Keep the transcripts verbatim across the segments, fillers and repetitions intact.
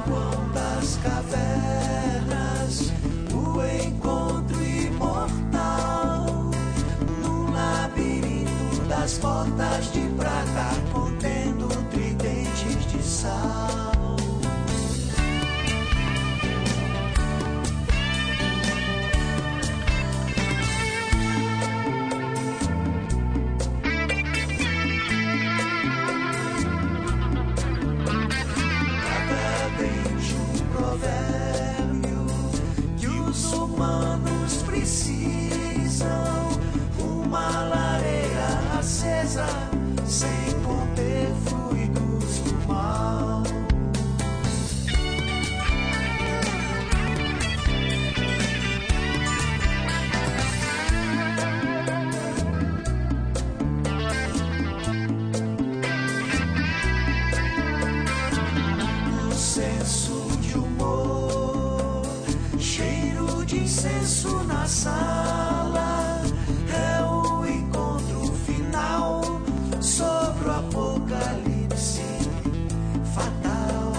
saguão das cavernas, o encontro imortal, no labirinto das portas de prata, contendo tridentes de sal. Precisam uma lareira acesa, sem conter fluidos do mal. O senso de humor, cheiro de incenso na sala, é o encontro final sobre o apocalipse fatal.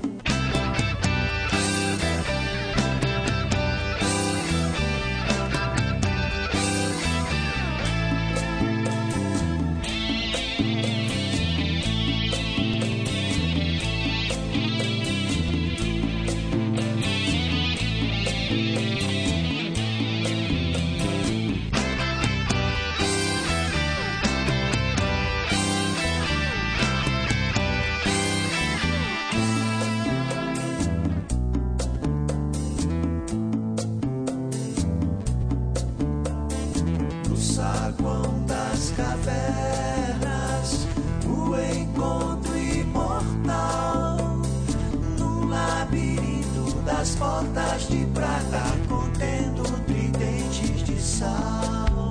Saguão das cavernas, o encontro imortal, no labirinto das portas de prata, contendo tridentes de sal.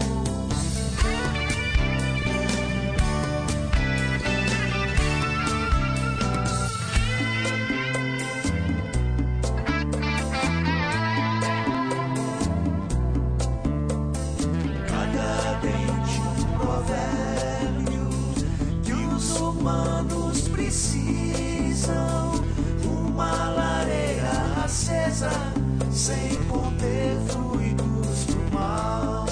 Humanos precisam uma lareira acesa, sem conter fluidos do mal.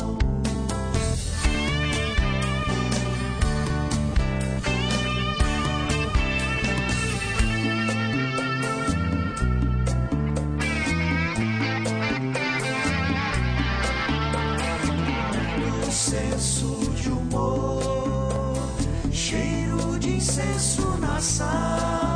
O senso de humor, cheiro de incenso na sala,